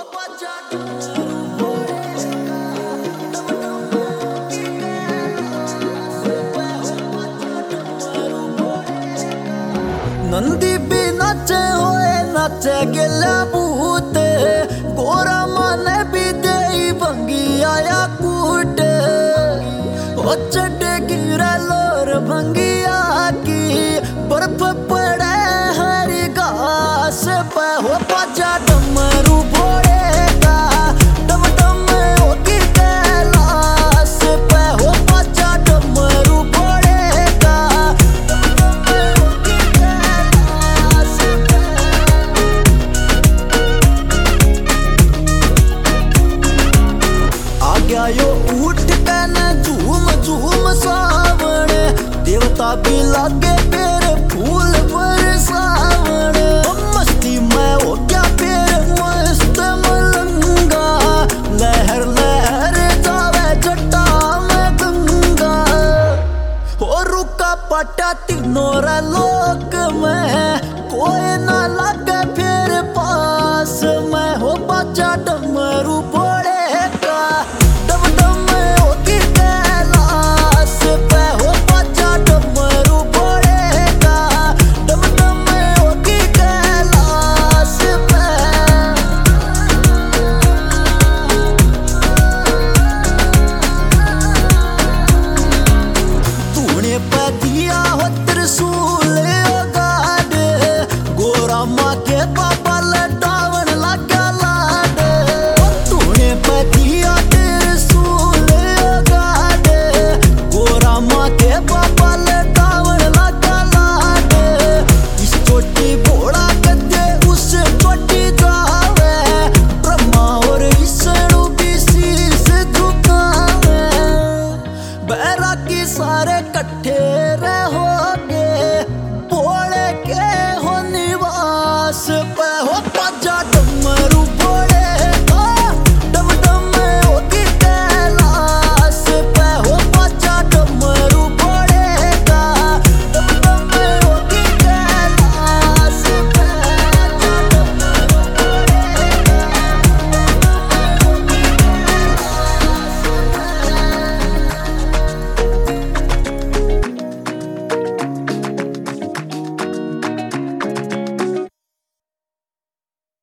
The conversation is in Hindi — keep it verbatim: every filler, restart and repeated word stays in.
नंदी भी नाचे होए नाचे गेला बूते गोरा माने भी दे भंगी आया कूट ओ चढ़े गिरा लोर भंगिया की बर्फ पड़े हरी घास पे हो बाजा डमरू भोरे का डम डम होगी कैलाश पे हो बाजा डमरू भोरे का डम डम होगी कैलाश पे। आ गया यो उठ के न झूम झूम सावण देवता भी लागे